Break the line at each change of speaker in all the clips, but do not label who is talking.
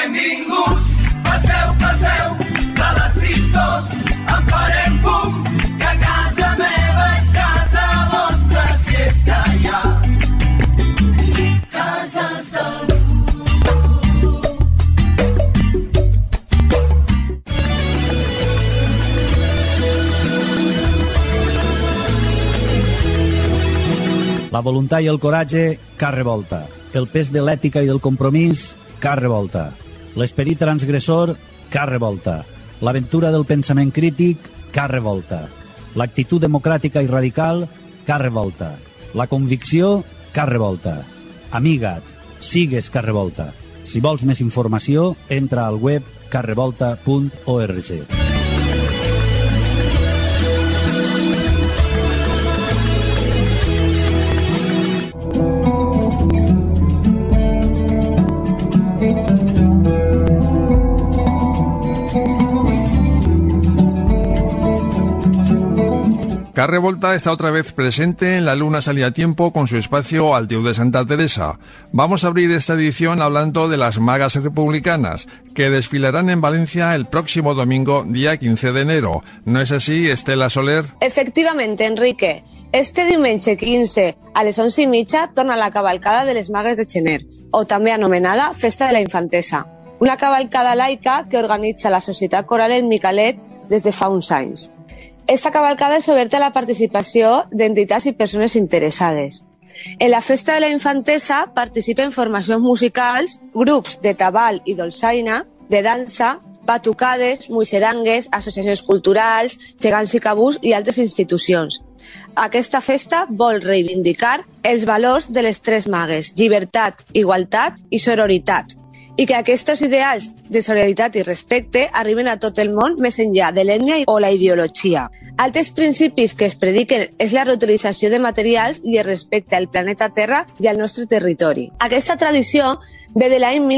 Benvinguts, passeu, passeu, de les tristors en farem fum, que casa meva és casa vostra, si és que hi ha cases d'algú.
La voluntat i el coratge, car revolta. El pes de l'ètica i del compromís, car revolta. L'esperit transgressor, car revolta. L'aventura del pensament crític, car revolta. L'actitud democràtica i radical, car revolta. La convicció, car revolta. Amiga't, sigues car revolta. Si vols més informació, entra al web carrevolta.org.
Car Revolta está otra vez presente en La Luna Salía a Tiempo con su espacio Al Diu de Santa Teresa. Vamos a abrir esta edición hablando de las magas republicanas, que desfilarán en Valencia el próximo domingo, día 15 de enero. ¿No es así, Estela Soler?
Efectivamente, Enrique. Este diumenge 15 a les 11:30 torna la cavalcada de les Magues de Xener, o també anomenada Festa de la Infantesa, una cavalcada laica que organitza la Societat Coral El Micalet des de fa uns anys. Esta cavalcada és oberta a la participació d'entitats i persones interessades. En la Festa de la Infantesa participen formacions musicals, grups de tabal i dolçaina, de dansa, batucades, muixerangues, associacions culturals, gegants i cabús i altres institucions. Aquesta festa vol reivindicar els valors de les tres magues, llibertat, igualtat i sororitat, i que aquests ideals de solidaritat i respecte arriben a tot el món més enllà de l'ètnia o la ideologia. Altres principis que es prediquen és la reutilització de materials i el respecte al planeta Terra i al nostre territori. Aquesta tradició ve de l'any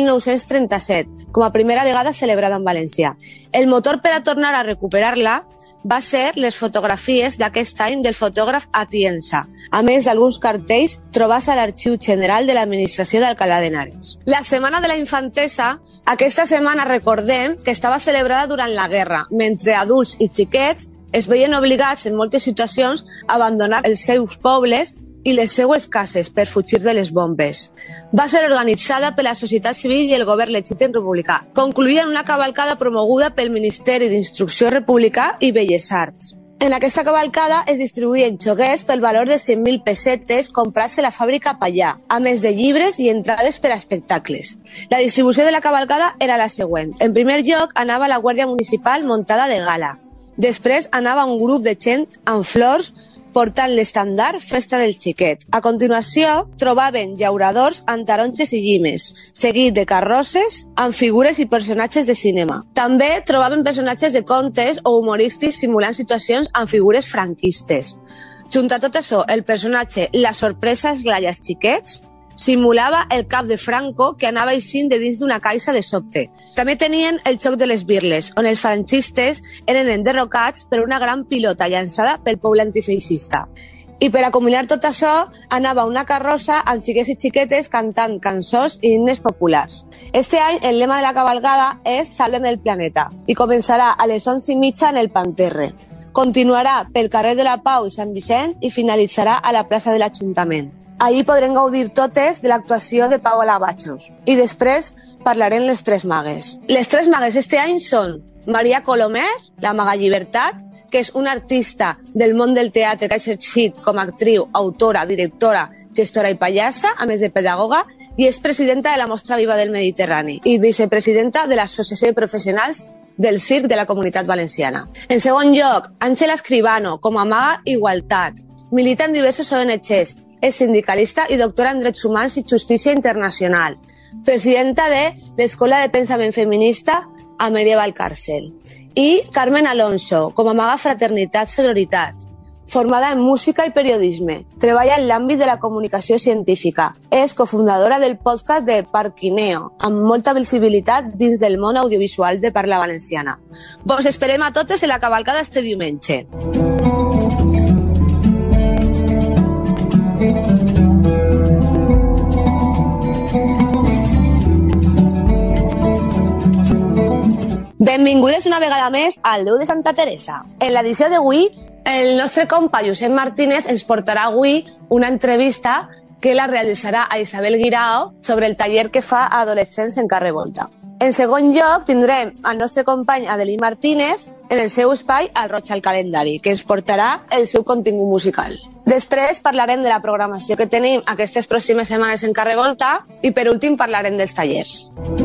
1937, com a primera vegada celebrada en València. El motor per a tornar a recuperar-la va ser les fotografies d'aquest any del fotògraf Atienza, a més d'alguns cartells trobats a l'Arxiu General de l'Administració d'Alcalá de Henares. La Setmana de la Infantesa, aquesta setmana recordem que estava celebrada durant la guerra, mentre adults i xiquets es veien obligats en moltes situacions a abandonar els seus pobles i les seues cases per fugir de les bombes. Va ser organitzada per la societat civil i el govern legítim republicà. Concluïa en una cavalcada promoguda pel Ministeri d'Instrucció Republicà i Belles Arts. En aquesta cavalcada es distribuïen xoguers pel valor de 100.000 pessetes comprats a la fàbrica Pallà, a més de llibres i entrades per a espectacles. La distribució de la cavalcada era la següent. En primer lloc anava la Guàrdia Municipal muntada de gala. Després anava un grup de gent amb flors portant l'estandard Festa del Xiquet. A continuació, trobaven llauradors amb taronges i llimes, seguit de carrosses amb figures i personatges de cinema. També trobaven personatges de contes o humorístics simulant situacions amb figures franquistes. Junt a tot això, el personatge La Sorpresa esglaia els xiquets simulava el cap de Franco que anava eixint de dins d'una caixa de sobte. També tenien el xoc de les birles, on els franquistes eren enderrocats per una gran pilota llançada pel poble antifeixista. I per a combinar tot això, anava una carrossa amb xiquets i xiquetes cantant cançons i himnes populars. Este any, el lema de la cavalcada és Salvem el planeta i començarà a les 11:30 en el Panterre. Continuarà pel carrer de la Pau i Sant Vicent i finalitzarà a la plaça de l'Ajuntament. Allí podrem gaudir totes de l'actuació de Pau Alabachos. I després parlarem les tres magues. Les tres magues este any són Maria Colomer, la maga Llibertat, que és una artista del món del teatre que ha exercit com a actriu, autora, directora, gestora i pallassa, a més de pedagoga, i és presidenta de la Mostra Viva del Mediterrani i vicepresidenta de l'Associació de Professionals del Circ de la Comunitat Valenciana. En segon lloc, Àngela Escribano, com a maga Igualtat. Milita en diversos ONGs, és sindicalista i doctora en Drets Humans i Justícia Internacional. Presidenta de l'Escola de Pensament Feminista Amelia Valcárcel. I Carmen Alonso, com a maga Fraternitat Sororitat. Formada en música i periodisme. Treballa en l'àmbit de la comunicació científica. És cofundadora del podcast de Parquineo, amb molta visibilitat dins del món audiovisual de parla valenciana. Vos esperem a totes en la cavalcada este diumenge. Benvingudes una vegada més al Déu de Santa Teresa. En l'edició d'avui, el nostre compa Josep Martínez ens portarà avui una entrevista que la realitzarà a Isabel Guirao sobre el taller que fa a adolescents en carrer Volta. En segon lloc, tindrem al nostre company Adelí Martínez en el seu espai Al Roig al Calendari, que ens portarà el seu contingut musical. Després parlarem de la programació que tenim aquestes pròximes setmanes en carrer Volta i per últim parlarem dels tallers.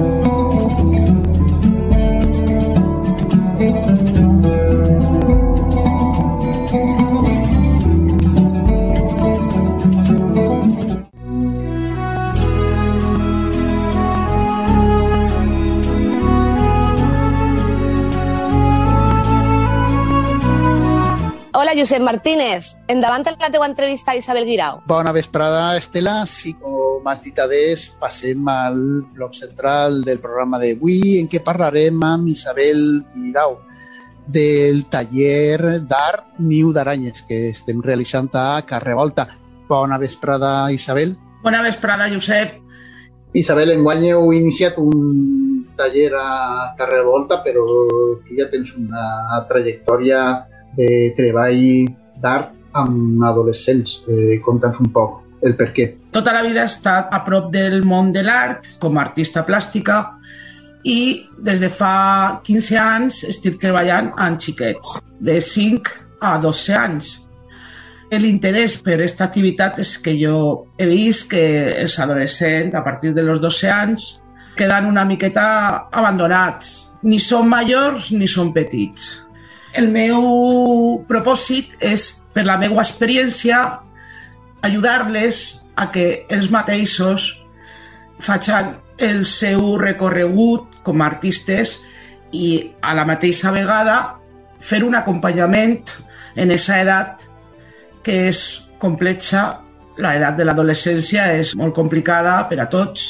Hola, Josep Martínez. Endavant la teua entrevista a Isabel Guirao.
Bona vesprada, Estela. Sí, com has dit adés, passem al bloc central del programa d'avui, en què parlarem amb Isabel Guirao del taller d'art Niu d'Aranyes que estem realitzant a carrer Volta. Bona vesprada, Isabel.
Bona vesprada, Josep.
Isabel, enguany heu iniciat un taller a carrer Volta, però tu ja tens una trajectòria de treball d'art amb adolescents. Conta'ns un poc el per què.
Tota la vida he estat a prop del món de l'art com a artista plàstica i des de fa 15 anys estic treballant amb xiquets de 5 a 12 anys. L'interès per aquesta activitat és que jo he vist que els adolescents a partir dels 12 anys queden una miqueta abandonats. Ni són majors ni són petits. El meu propòsit és, per la meva experiència, ajudar-les a que ells mateixos facin el seu recorregut com a artistes i a la mateixa vegada fer un acompanyament en aquesta edat que és complexa. L'edat de l'adolescència és molt complicada per a tots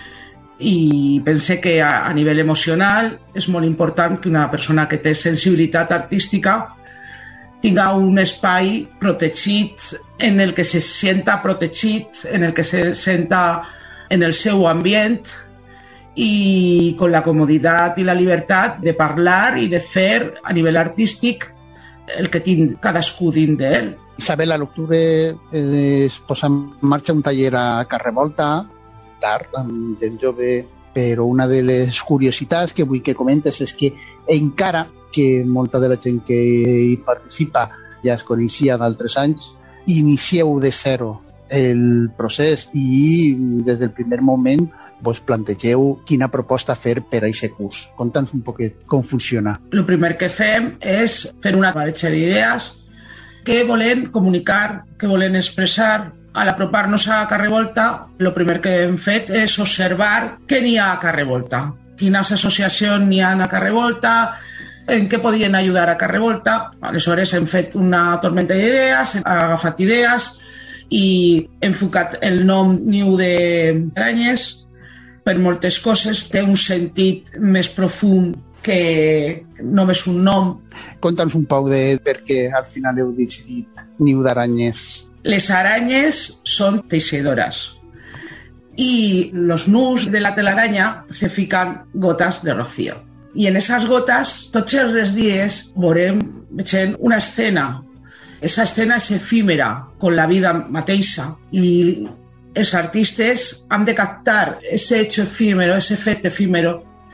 i pense que a nivell emocional és molt important que una persona que té sensibilitat artística tinga un espai protegit, en el que se senta protegit, en el que se senta en el seu ambient i con la comoditat i la llibertat de parlar i de fer a nivell artístic el que tingui cadascú dins d'ell.
Isabel, a l'octubre es posa en marxa un taller a carrer Volta d'art amb gent jove, però una de les curiositats que vull que comentes és que encara que molta de la gent que hi participa ja es coneixia d'altres anys, inicieu de zero el procés i des del primer moment vos plantegeu quina proposta fer per a aquest curs. Conta'ns un poquet com funciona.
El primer que fem és fer una barreja d'idees que volen comunicar, que volen expressar. Al apropar-nos a carrer Volta, el primer que hem fet és observar què n'hi ha a carrer Volta, quines associacions n'hi ha a carrer Volta, en què podien ajudar a carrer Volta. Aleshores hem fet una tormenta d'idees, hem agafat idees i hem enfocat el nom Niu d'Aranyes per moltes coses. Té un sentit més profund que només un nom.
Conta'ns un poc de per què al final heu decidit Niu d'Aranyes.
Les aranyes són teixidores y los nus de la telaraña se fican gotas de rocío. I en esas gotes, tots els dies, veurem una escena. Esa escena és efímera, con la vida mateixa. I els artistes han de captar ese hecho efímero, ese fet efímero,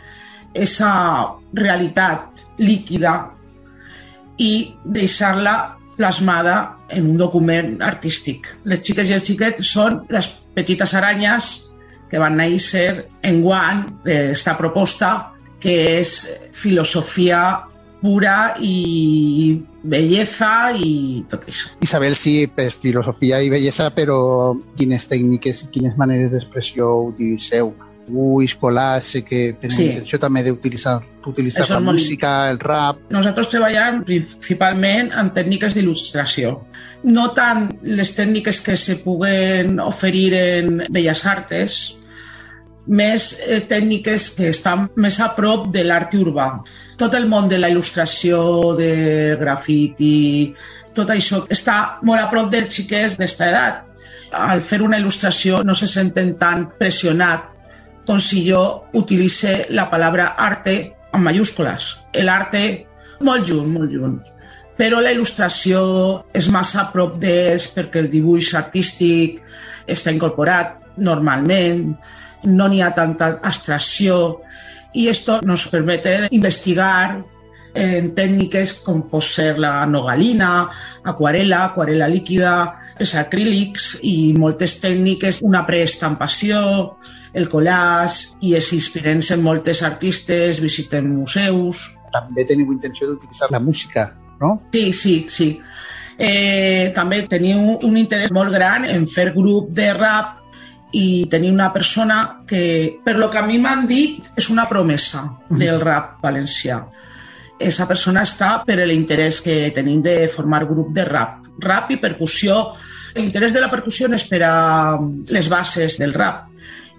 esa realitat líquida i deixar-la plasmada en un document artístic. Les xiques i els xiquets són les petites aranyes que van néixer enguany d'esta proposta, que és filosofia pura i bellesa i tot això.
Isabel, sí, és filosofia i bellesa, però quines tècniques i quines maneres d'expressió utilitzeu? Dibuix, collage, que tenen intenció també d'utilitzar la música, el rap.
Nosaltres treballem principalment en tècniques d'il·lustració. No tant les tècniques que se puguen oferir en Belles Artes, més tècniques que estan més a prop de l'art urbà. Tot el món de la il·lustració, de grafiti, tot això està molt a prop dels xiquets d'esta edat. Al fer una il·lustració no se senten tan pressionats com si jo utilice la paraula arte amb mayúscules. L'arte, molt junt. Però la il·lustració és massa a prop d'ells perquè el dibuix artístic està incorporat normalment, no n'hi ha tanta abstracció i esto nos permite investigar en técnicas como pot ser la nogalina, aquarela líquida, els acrílics i moltes tècniques, una preestampació, el collage, i es inspiren en moltes artistes, visiten museus.
També teniu intenció d'utilitzar la música, no?
Sí. També teniu un interès molt gran en fer grup de rap i tenir una persona que, per lo que a mi m'han dit, és una promesa del rap valencià. Esa persona està per l'interès que tenim de formar grup de rap i percussió. L'interès de la percussió és per a les bases del rap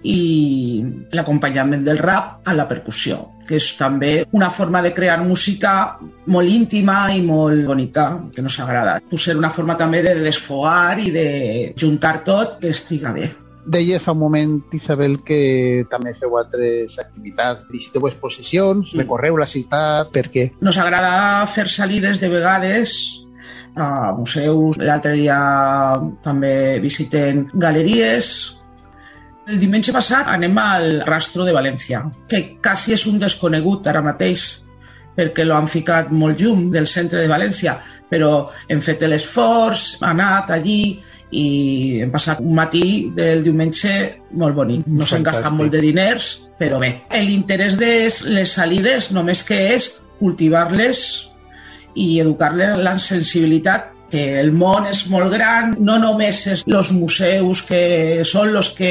i l'acompanyament del rap a la percussió, que és també una forma de crear música molt íntima i molt bonica, que nos agrada. Potser una forma també de desfogar i de juntar tot que estiga bé.
Deies fa un moment, Isabel, que també feu altres activitats. Visiteu exposicions, recorreu la ciutat, per què?
Nos agrada fer salides de vegades a museus. L'altre dia també visitem galeries. El diumenge passat anem al Rastro de València, que quasi és un desconegut ara mateix, perquè l'han ficat molt lluny del centre de València, però hem fet l'esforç, hem anat allí i hem passat un matí del diumenge molt bonic. No s'han gastat molt de diners, però bé. L'interès de les salides només que és cultivar-les i educar-les la sensibilitat, que el món és molt gran, no només és els museus que són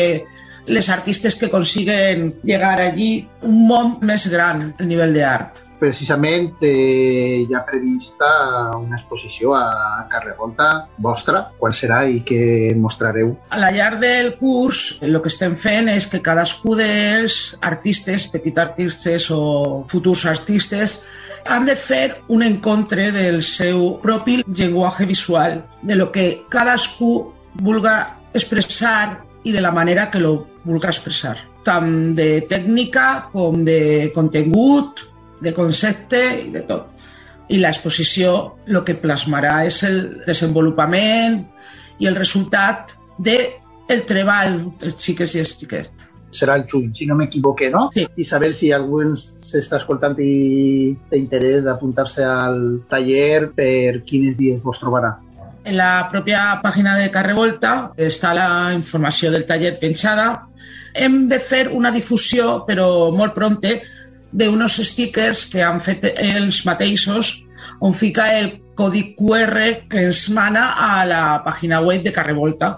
les artistes que consiguen llegar allí, un món més gran, el nivell d'art.
Precisament hi ha prevista una exposició a Carrer Volta vostra. Quan serà i què mostrareu?
A la llarg del curs el que estem fent és que cadascú dels artistes, petits artistes o futurs artistes, han de fer un encontre del seu propi llenguatge visual, de lo que cadascú vulga expressar i de la manera que lo vulga expressar, tant de tècnica com de contingut, de concepte i de tot. I l'exposició el que plasmarà és el desenvolupament i el resultat del treball dels xiques i els xiquets.
Serà el juny, si no m'equivoque, no?
Sí.
Isabel, si algú s'està escoltant i té interès d'apuntar-se al taller, per quins dies vos trobarà?
En la pròpia pàgina de Carrer Volta està la informació del taller penjada. Hem de fer una difusió, però molt prompte, d'uns stickers que han fet els mateixos, on fica el codi QR que ens mana a la pàgina web de Carrer Volta.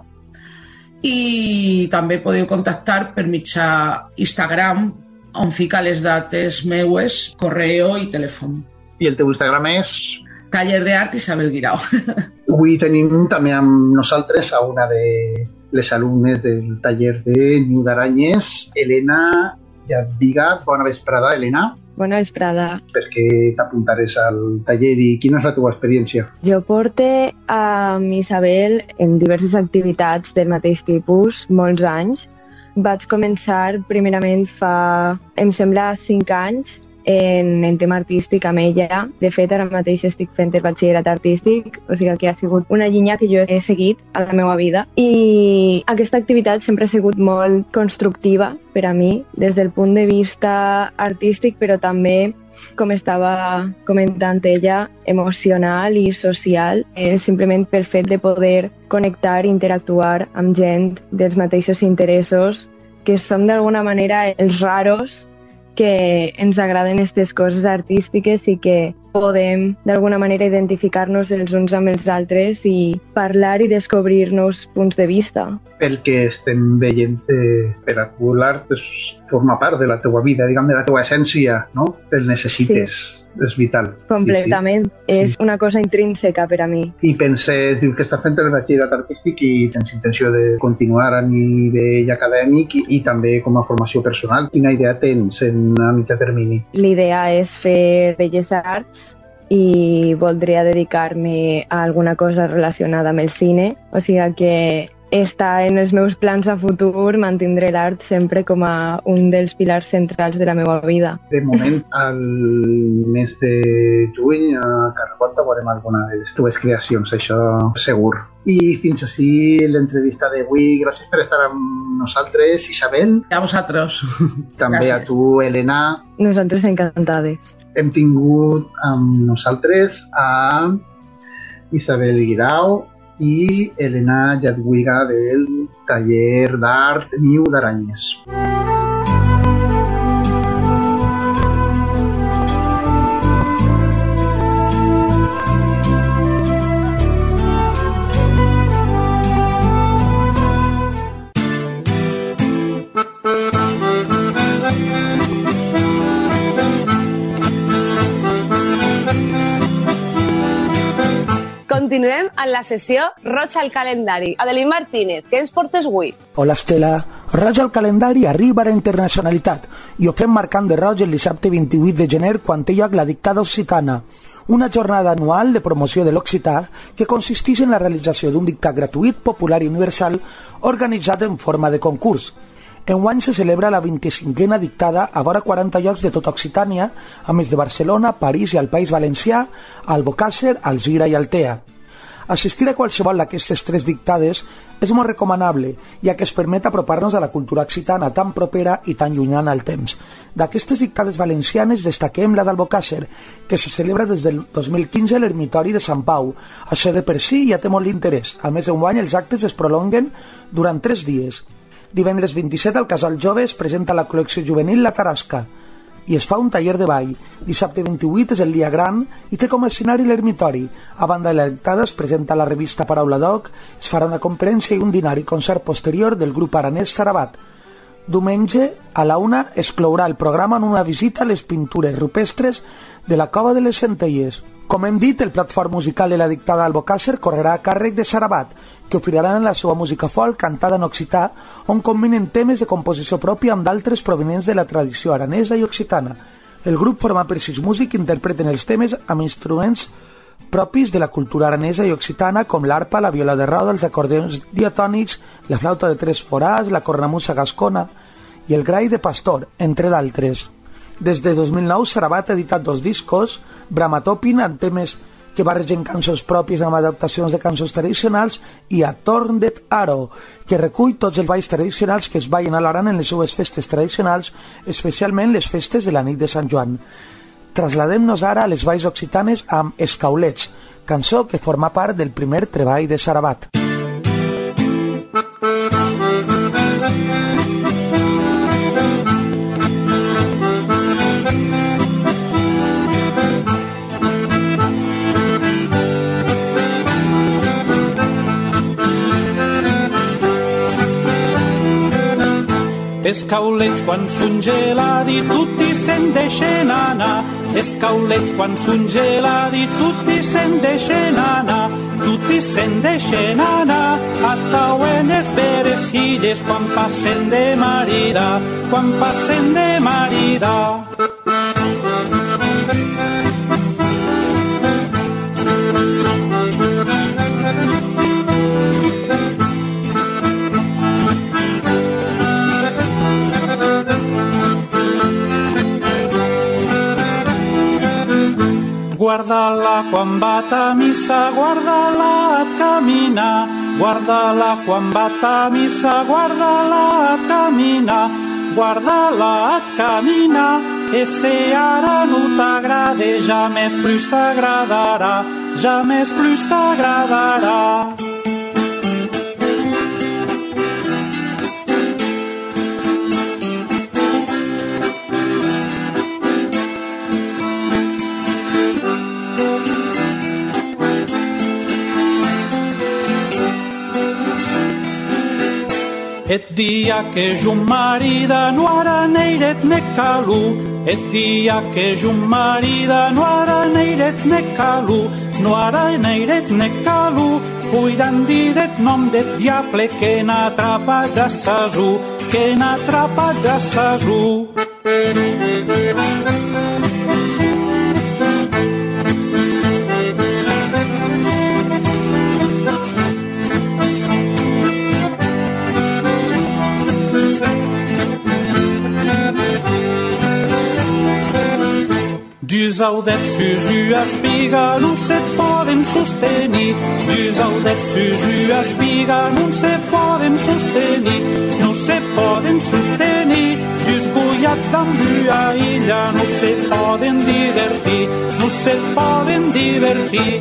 I també podeu contactar per mitjà Instagram, on fica les dates meues, correu i telèfon.
I el teu Instagram és?
Taller d'Art Isabel Guirao.
Avui tenim també amb nosaltres a una de les alumnes del taller de Niu d'Aranyes, Elena Jadviga. Bona vesprada, Elena.
Bona vesprada.
Per què t'apuntaràs al taller i quina és la teva experiència?
Jo porto amb Isabel en diverses activitats del mateix tipus, molts anys. Vaig començar primerament fa, em sembla, 5 anys en tema artístic amb ella. De fet, ara mateix estic fent el batxillerat artístic, o sigui que ha sigut una línia que jo he seguit a la meva vida. I aquesta activitat sempre ha sigut molt constructiva per a mi, des del punt de vista artístic, però també, com estava comentant ella, emocional i social, simplement pel fet de poder connectar i interactuar amb gent dels mateixos interessos, que som d'alguna manera els raros que ens agraden aquestes coses artístiques i que podem d'alguna manera identificar-nos els uns amb els altres i parlar i descobrir nous punts de vista.
Pel que estem veient, per a tu l'art forma part de la teua vida, diguem, de la teua essència, no? El necessites, sí. És vital.
Completament, sí. És una cosa intrínseca per a mi.
I penses, dius que estàs fent el batxillerat artístic i tens intenció de continuar a nivell acadèmic i també com a formació personal. Quina idea tens a mitjà termini?
L'idea és fer belles arts i voldria dedicar-me a alguna cosa relacionada amb el cine, o sigui que està en els meus plans a futur mantindre l'art sempre com a un dels pilars centrals de la meva vida.
De moment, al mes de juny a Carrevolta veurem alguna de les teves creacions, això segur. I fins així l'entrevista d'avui. Gràcies per estar amb nosaltres, Isabel.
A vosaltres.
També
Gràcies.
a tu, Elena.
Nosaltres encantades.
Hem tingut amb nosaltres a Isabel Guirao i Elena Jadwiga del taller d'art Niu d'Aranyes.
Continuem amb la sessió Roig al calendari. Adelín Martínez, què ens portes avui?
Hola Estela, Roig al calendari arriba a la internacionalitat i ho fem marcant de roig el dissabte 28 de gener quan té lloc la Dictada Occitana, una jornada anual de promoció de l'occità que consisteix en la realització d'un dictat gratuït, popular i universal organitzat en forma de concurs. Enguany se celebra la 25a dictada a vora 40 llocs de tota Occitània, a més de Barcelona, París i al País Valencià, Albocàsser, Alzira i Altea. Assistir a qualsevol d'aquestes 3 dictades és molt recomanable, ja que es permet apropar-nos a la cultura occitana tan propera i tan llunyana al temps. D'aquestes dictades valencianes destaquem la d'Albocàsser, que se celebra des del 2015 a l'Ermitori de Sant Pau. Això de per si ja té molt d'interès. A més, enguany els actes es prolonguen durant 3 dies. Divendres 27 al Casal Jove es presenta la col·lecció juvenil La Tarasca i es fa un taller de ball. Dissabte 28 és el dia gran i té com a escenari l'Ermitori. A banda de la dictada es presenta la revista Paraula Doc, es farà una conferència i un dinar i concert posterior del grup aranès Sarabat. Diumenge, a la 1, es clourà el programa en una visita a les pintures rupestres de la Cova de les Centelles. Com hem dit, el plat fort musical de la dictada Albocàsser correrà a càrrec de Sarabat, que oferiran la seva música folk cantada en occità, on combinen temes de composició pròpia amb d'altres provenents de la tradició aranesa i occitana. El grup forma per 6 músics que interpreten els temes amb instruments propis de la cultura aranesa i occitana, com l'arpa, la viola de roda, els acordeons diatònics, la flauta de 3 forats, la cornamusa gascona i el grai de pastor, entre d'altres. Des de 2009, Sarabat ha editat 2 discos, Bramatopin, amb temes que barregen cançons pròpies amb adaptacions de cançons tradicionals, i a Torndet Aro, que recull tots els balls tradicionals que es ballen a l'Aran en les seues festes tradicionals, especialment les festes de la nit de Sant Joan. Trasladem-nos ara a les valls occitanes amb Escaulets, cançó que forma part del primer treball de Sarabat.
Escaulets quan són gelats i tutti se'n deixen anar. Escaulets quan són gelats i tutti se'n deixen anar. Tutti se'n deixen anar. Atauen les veres illes quan passen de marida. Quan passen de marida. Guarda-la quan va a missa, guarda-la et camina. Guarda-la quan va a missa, guarda-la et camina. Guarda-la et camina. E se ara no t'agrada, jamais plus t'agradarà. Jamais plus t'agradarà. Et dia que jo marida no ara neiret ne calu. Et dia que jo marida no ara neiret ne calu. No ara neiret ne calu. Cuidant diret nom de diable que n'atrapa de sasu. Que n'atrapa de sasu. Dus audet susu espiga non se poden sostenir. Dus audet susu espiga non se poden sostenir. Non se poden sostenir. Dus buiats d'ambua illa no se poden divertir. No se poden divertir.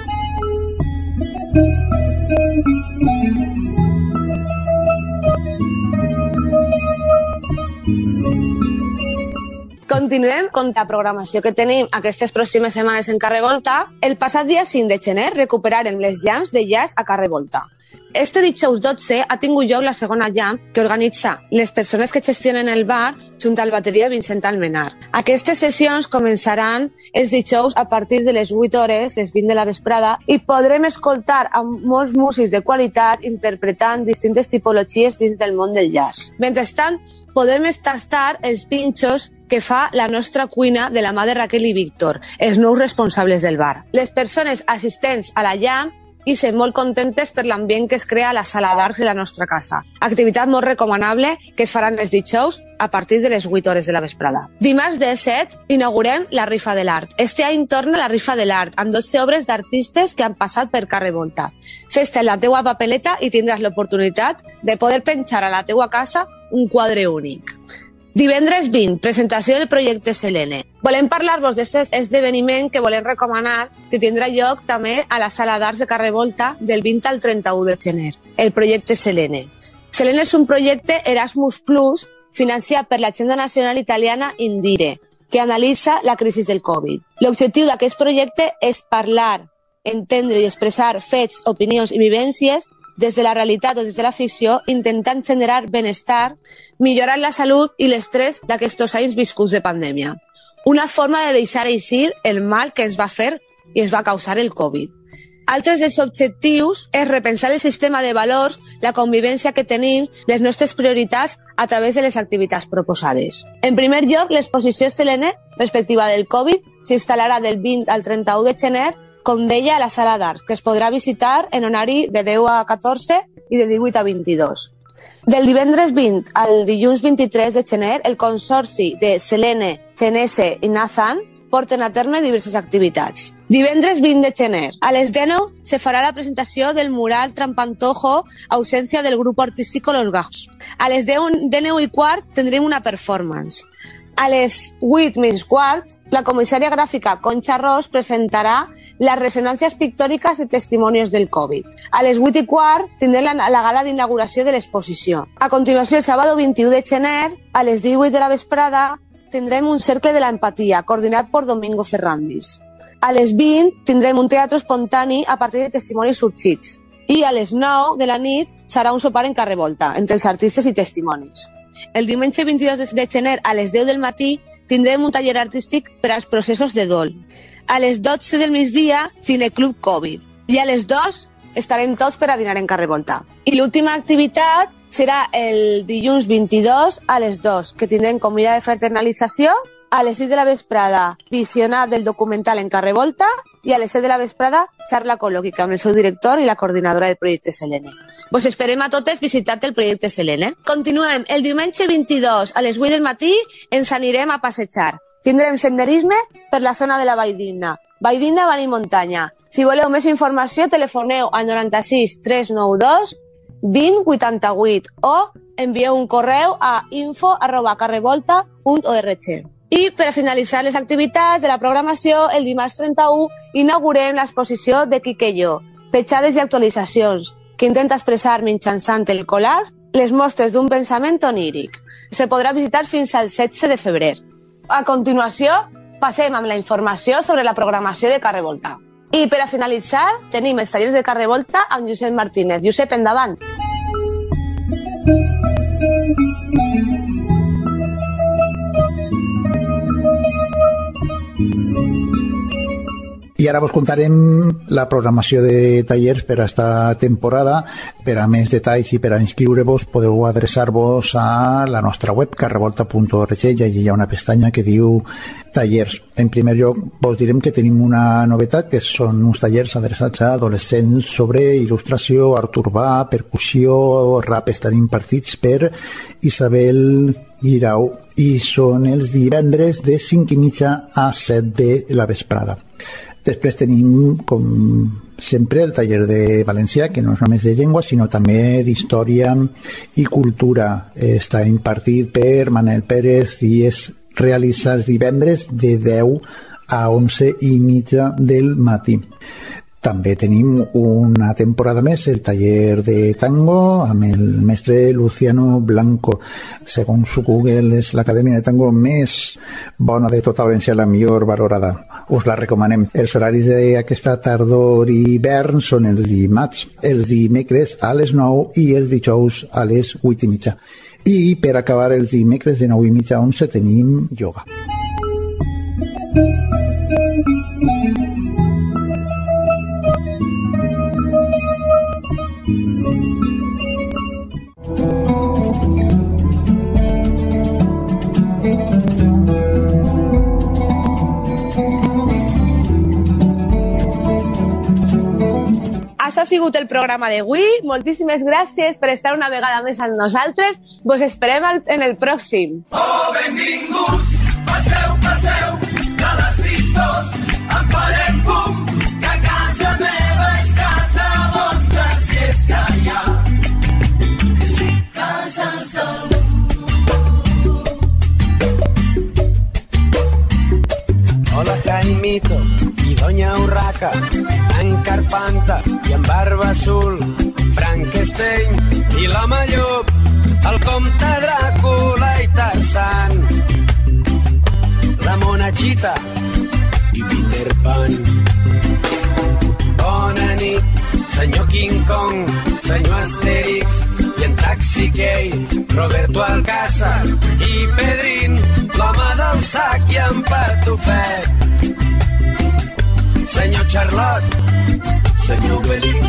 Continuem amb la programació que tenim aquestes pròximes setmanes en Carrer Volta. El passat dia 5 de gener recuperarem les jams de jazz a Carrer Volta. Este dijous 12 ha tingut lloc la segona jam que organitza les persones que gestionen el bar junt al bateria Vincent Almenar. Aquestes sessions començaran els dijous a partir de les 8 hores, les 20 de la vesprada, i podrem escoltar a molts músics de qualitat interpretant distintes tipologies dins del món del jazz. Mentrestant, podem tastar els pinxos que fa la nostra cuina de la mà de Raquel i Víctor, els nous responsables del bar. Les persones assistents a la jam i ser molt contentes per l'ambient que es crea a la sala d'arcs de la nostra casa. Activitat molt recomanable que es faran els dijous a partir de les 8 hores de la vesprada. Dimarts 17 inaugurem la Rifa de l'Art. Este any torna la Rifa de l'Art amb 12 obres d'artistes que han passat per Carrer Volta. Fes-te la teua papeleta i tindràs l'oportunitat de poder penjar a la teua casa un quadre únic. Divendres 20, presentació del projecte Selene. Volem parlar-vos d'aquest esdeveniment que volem recomanar, que tindrà lloc també a la sala d'arts de Carrer Volta del 20 al 31 de gener, el projecte Selene. Selene és un projecte Erasmus Plus financiat per l'Agenda Nacional Italiana Indire, que analitza la crisi del Covid. L'objectiu d'aquest projecte és parlar, entendre i expressar fets, opinions i vivències des de la realitat o des de la ficció, intentant generar benestar, millorar la salut i l'estrès d'aquests anys viscuts de pandèmia. Una forma de deixar eixir el mal que ens va fer i ens va causar el Covid. Altres dels objectius és repensar el sistema de valors, la convivència que tenim, les nostres prioritats a través de les activitats proposades. En primer lloc, l'exposició Selene, respectiva del Covid, s'instal·larà del 20 al 31 de gener, com deia, a la sala d'arts, que es podrà visitar en horari de 10 a 14 i de 18 a 22. Del divendres 20 al dilluns 23 de gener, el consorci de Selene, Genese i Nathan porten a terme diverses activitats. Divendres 20 de gener, a les 19 se farà la presentació del mural Trampantojo, ausència del grup artístico Los Gajos. A les 19:15 tindrem una performance. A les 8:15, la comissària gràfica Concha Ros presentarà las resonancias pictòriques de testimonios del Covid. A les 8:15 tindrem la gala d'inauguració de l'exposició. A continuació, el sábado 21 de gener, a les 18 de la vesprada, tindrem un cercle de l'empatia, coordinat per Domingo Ferrandis. A les 20 tindrem un teatre espontani a partir de testimonis sorgits. I a les 9 de la nit serà un sopar en Carrer Volta, entre els artistes i testimonis. El diumenge 22 de gener, a les 10 del matí, tindrem un taller artístic per als processos de dol. A les 12 del migdia, Cineclub Covid. I a les 2 estarem tots per a dinar en Carrer Volta. I l'última activitat serà el dilluns 22 a les 2, que tindrem comida de fraternalització, a les 6 de la vesprada, visionat del documental en Carrer Volta, i a les 7 de la vesprada, xarla col·lòquica amb el seu director i la coordinadora del projecte Selene. Vos esperem a totes visitant el projecte Selene. Continuem. El diumenge 22 a les 8 del matí ens anirem a passejar. Tindrem senderisme per la zona de la Valldigna. Valldigna, Vall i Muntanya. Si voleu més informació, telefoneu al 96 392 20 88 o envieu un correu a info@carrevolta.org. I per a finalitzar les activitats de la programació, el dimarts 31 inaugurem l'exposició de Quiqueyo, petjades i actualitzacions, que intenta expressar mitjançant el collage les mostres d'un pensament oníric. Se podrà visitar fins al 16 de febrer. A continuació, passem amb la informació sobre la programació de Carrer Volta. I per a finalitzar, tenim els tallers de Carrer Volta amb Josep Martínez. Josep, endavant.
I ara vos contarem la programació de tallers per a esta temporada. Per a més detalls i per a inscriure-vos podeu adreçar-vos a la nostra web carrevolta.org i allí hi ha una pestanya que diu tallers. En primer lloc vos direm que tenim una novetat, que són uns tallers adreçats a adolescents sobre il·lustració, art urbà, percussió, rap. Estan impartits per Isabel Guirau, i són els divendres de 5:30 a 7 de la vesprada. Després tenim, com sempre, el taller de valencià, que no és només de llengua, sinó també d'història i cultura. Està impartit per Manel Pérez i es realitza els divendres de 10 a 11:30 del matí. També tenim una temporada més el taller de tango amb el mestre Luciano Blanco. Segons Google és l'acadèmia de tango més bona de tota València, la millor valorada. Us la recomanem. Els horaris d'aquesta tardor i hivern són els dimarts, els dimecres a les 9 i els dijous a les 8:30. I per acabar els dimecres de 9:30 a 11 tenim ioga.
Això ha sigut el programa d'avui. Moltíssimes gràcies per estar una vegada més amb nosaltres. Vos esperem en el pròxim.
Oh, benvinguts, passeu, passeu, de les tristos en farem fum, que casa meva és casa vostra, si és que hi ha cases d'algú.
Hola, Jaimito i Doña Urraca, en Carpanta i en Barba Azul, Frankenstein i la Llop, el comte Dràcula i Tarzan, la Monachita i Peter Pan. Bona nit, senyor King Kong, senyor Asterix i en Taxi Key, Roberto Alcázar i Pedrín, l'home del sac i en Patufet. Senyor Charlotte, senyor Obelix